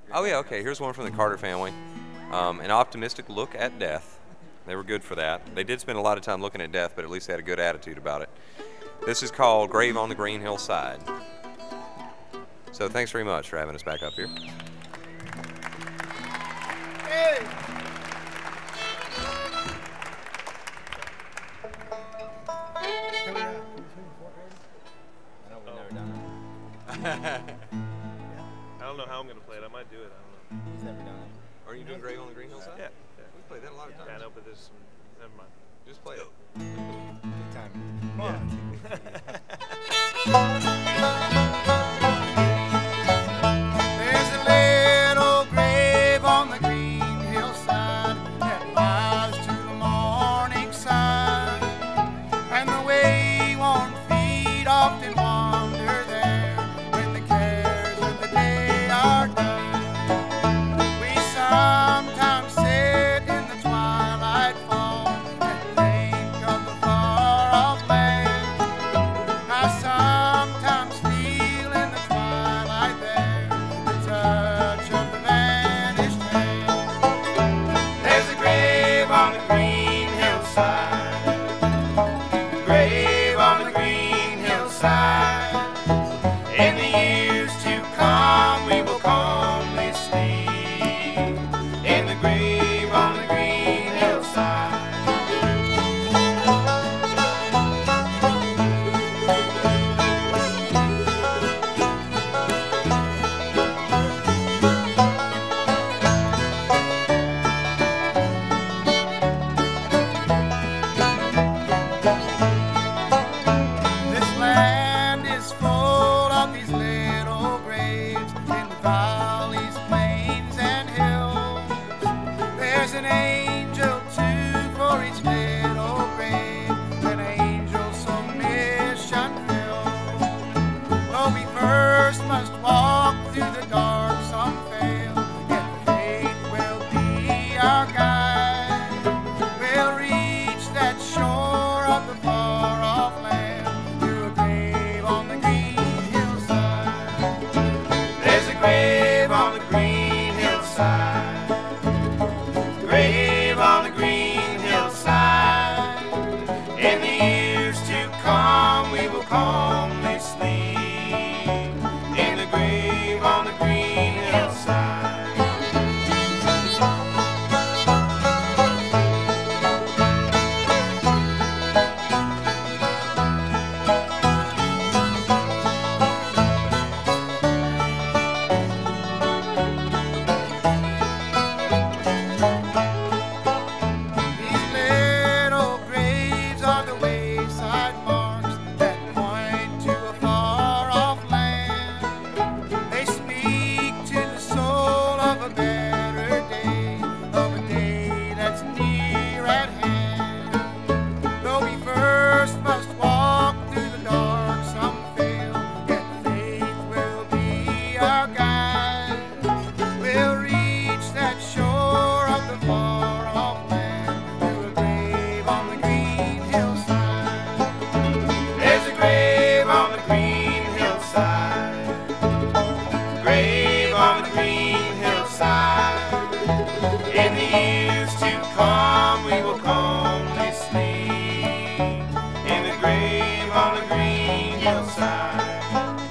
Oh, yeah, okay. Here's one from the Carter family. An optimistic look at death. They were good for that. They did spend a lot of time looking at death, but at least they had a good attitude about it. This is called Grave on the Green Hillside. So thanks very much for having us back up here. Hey. I don't know how I'm going to play it. I might do it. I don't know. He's never done it. Are you doing Grave on the Green Hillside? Yeah. We played that a lot of times. Yeah, I know, but there's some. Never mind. Just play it. Good time. Come on. There's a little grave on the green hillside that lies to the morning sun, and the way-worn feet often wander there when the cares of the day are done. We sometimes sit in the twilight fall and think of the far-off land. I sometimes feel in the twilight there the touch of the vanished hand. There's a grave on the green hillside, a grave on the green hillside. In the years to come we will calmly sleep in the grave on the green hillside. This land is full of these little graves in the valleys, plains, and hills. There's an angel too for each little grave, an angel so mission-filled. Though we first must walk through the dark, some fail, yet faith will be our guide. We'll reach that shore of the far-off land through a grave on the green hillside. There's a grave on the green hillside, grave on the green hillside. In the years to come we will calmly sleep in the grave on the green hillside. These little graves are the wayside marks that point to a far-off land. They speak to the soul of a better day, of a day that's near at hand. Though we first must walk through the dark, some fail, yet faith will be our guide. We'll reach that shore of the far-off land through a grave on the green hillside. There's a grave on the green hillside, grave on the green hillside. In the years to come we will calmly sleep in the grave on the green hillside.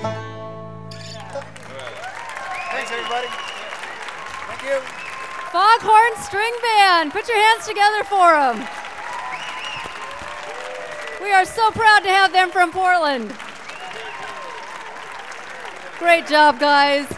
Thanks, everybody. Thank you. Foghorn String Band, put your hands together for them. We are so proud to have them from Portland. Great job, guys.